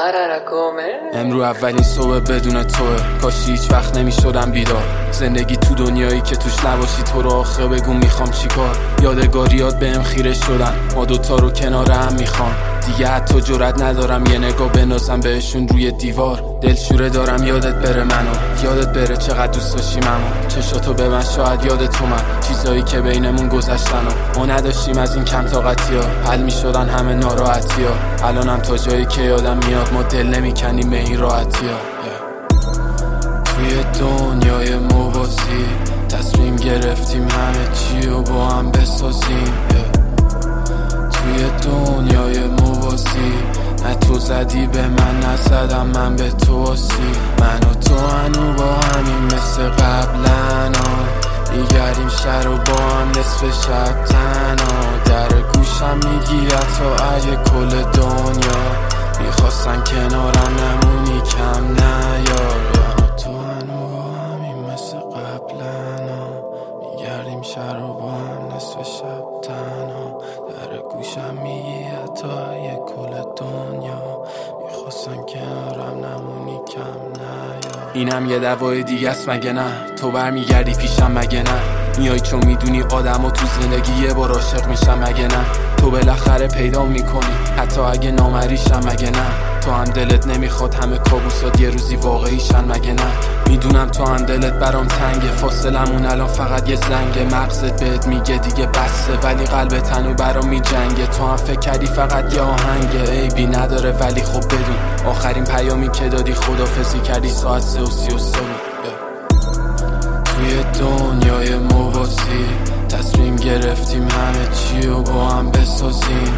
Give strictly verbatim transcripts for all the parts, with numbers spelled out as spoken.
امرو اولین صبح بدون توه، کاش هیچ وقت نمیشدم بیدار. زندگی تو دنیایی که توش نباشی تو رو آخه بگو میخوام چیکار. یادگاریات بهم خیره شدن، ما دوتا رو کنار هم میخوام. دیگه حتی جرئت ندارم یه نگاه بندازم بهشون روی دیوار. دلشوره دارم یادت بره منو، یادت بره چقدر دوست داشتی منو. چشاتو به من شاید یادت تو من، چیزایی که بینمون گذشتن و ما نداشتیم از این کم طاقتی ها. حل میشدن همه ناراحتی ها، الانم تا جایی که یادم میاد ما دل نمیکنیم به این راحتی ها. توی دنیای موازی تصمیم گرفتیم همه چی رو با هم بسازیم. توی دنیای موازی نه تو زدی به من نزدم من به تو آسی. من و تو هنو با همین مثل قبلنا میگردیم شهر و با هم نصف شب تنها. در گوشم میگی حتی اگه کل دنیا میخواستن کنارم نمونی کم نیار. من و تو هنو با همین مثل قبلنا میگردیم شهر و با هم نصف شب تنها. در گوشم میگی حتی اگه کل دنیا میخواستن کنارم نمونی کم نیار. اینم یه دوای دیگه است مگه نه؟ تو برمیگردی پیشم مگه نه؟ میای چون میدونی آدم و تو زندگی یه بار عاشق میشم مگه نه؟ تو بالاخره پیدا میکنی حتی اگه نامریشم مگه نه؟ تو هم دلت نمیخواد همه کابوسات یه روزی واقعیشن مگه نه؟ میدونم تو هم دلت برام تنگه، فاصلمون الان فقط یه زنگه. مغزت بهت میگه دیگه بسه ولی قلبت هنو برام میجنگه. تو هم فکر کردی فقط یه آهنگه، عیبی نداره ولی خب بدون آخرین پیامی که دادی خدافظی کردی ساعت سه و سی و سه بود. توی دنیای موازی تصمیم گرفتیم همه چی رو با هم بسازیم.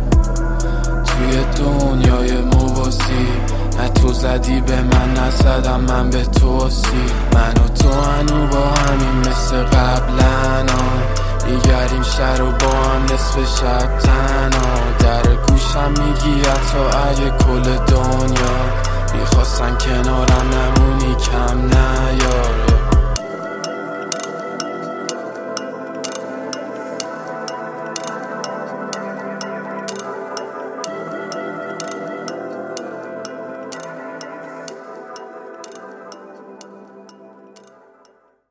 توی دنیای موازی نه تو زدی به من نزدم من به تو آسی. من و تو هنو با همین مثل قبلنا میگردیم شهر و با هم نصف شب تنها. در گوشم میگی حتی اگه کل دنیا میخواستن کنارم نمونی کم نیار.